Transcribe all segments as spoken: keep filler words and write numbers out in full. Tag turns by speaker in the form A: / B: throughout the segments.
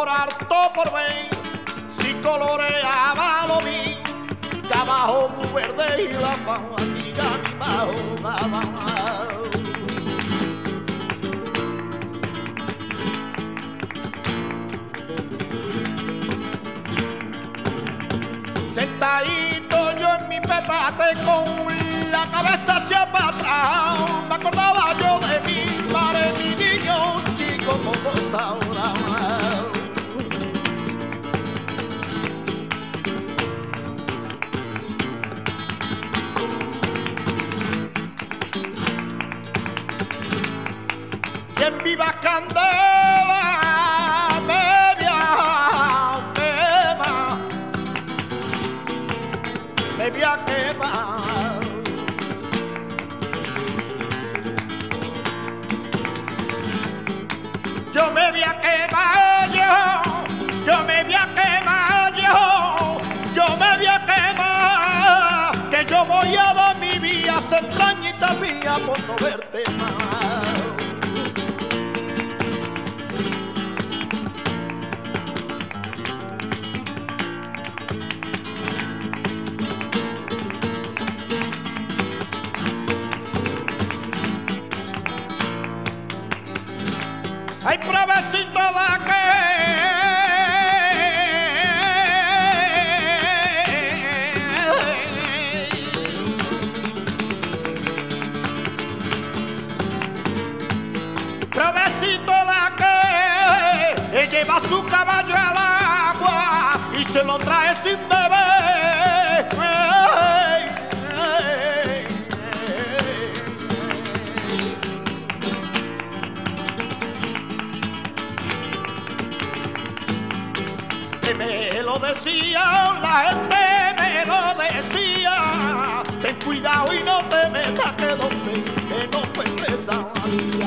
A: por harto por ver si coloreaba lo mío, que abajo muy verde y la fanática mi bajo daba. Sentadito yo en mi petate con la cabeza hecha para atrás, me acordaba yo de mi madre, mi niño chico como está ahora. Y en vivas candelas me viaja quema, me viaja quema. Yo me voy a quemar yo, yo me voy a quemar yo, yo me voy a quemar, que yo voy a dar mi vida, ser extrañita mía por no verte más. Ay, provecito de que provecito de que él lleva su caballo al agua y se lo trae sin beber. Me lo decía, la gente me lo decía, ten cuidado y no te metas que donde que no te empresa María.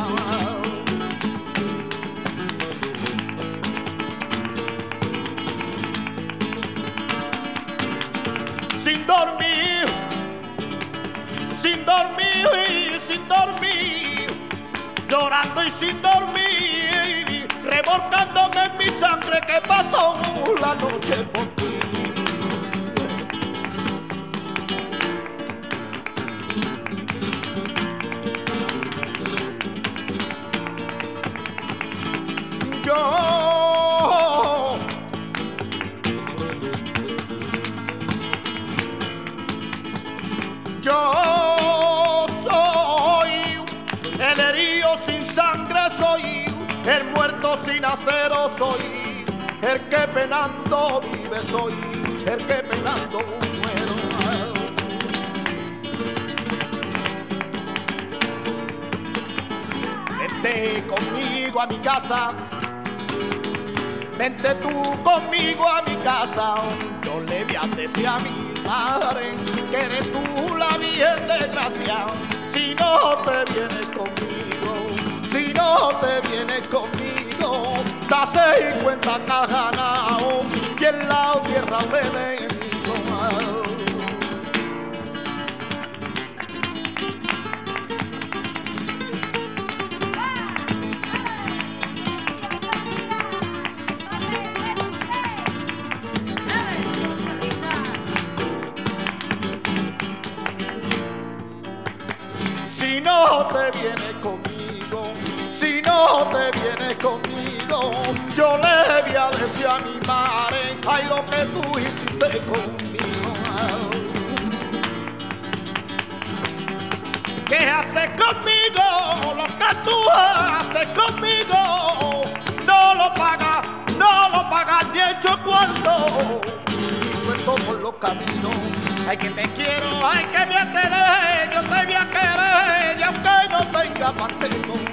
A: Sin dormir, sin dormir y sin dormir, llorando y sin dormir, revolcándome en mi sangre que pasó la noche por ti. Yo, yo soy el herido sin sangre, soy el muerto sin acero, soy el que penando vive, soy el que penando muero. Vente conmigo a mi casa, vente tú conmigo a mi casa. Yo le voy a decir a mi madre que eres tú la Virgen de Gracia. Si no te vienes conmigo, si no te vienes conmigo, dase cuenta que has ganado y en la tierra un enemigo. Si no te vienes conmigo, si no te vienes conmigo, yo le voy a decir a mi madre, ay, lo que tú hiciste conmigo. ¿Qué haces conmigo? Lo que tú haces conmigo, no lo pagas, no lo pagas ni hecho cuarto. Y cuento por los caminos, ay, que te quiero, ay, que me ateré, yo te voy a querer, y aunque no tenga mantengo.